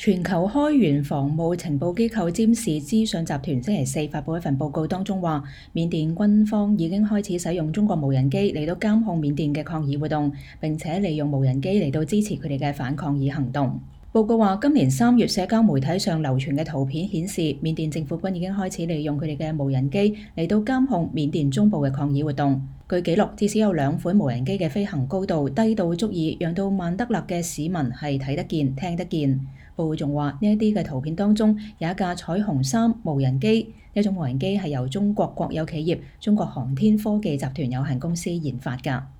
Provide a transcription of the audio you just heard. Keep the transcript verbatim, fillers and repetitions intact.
全球開源防務情報機構占士資訊集團星期四發佈一份報告，當中話緬甸軍方已經開始使用中國無人機嚟到監控緬甸嘅抗議活動，並且利用無人機嚟到支持佢哋嘅反抗議行動。報告話，今年三月社交媒體上流傳嘅圖片顯示，緬甸政府軍已經開始利用佢哋嘅無人機嚟到監控緬甸中部嘅抗議活動。據記錄，至少有兩款無人機嘅飛行高度低到足以讓到曼德勒嘅市民係睇得見、聽得見。報告仲話，呢一啲嘅圖片當中有一架彩虹三無人機，呢一種無人機係由中國國有企業中國航天科技集團有限公司研發㗎。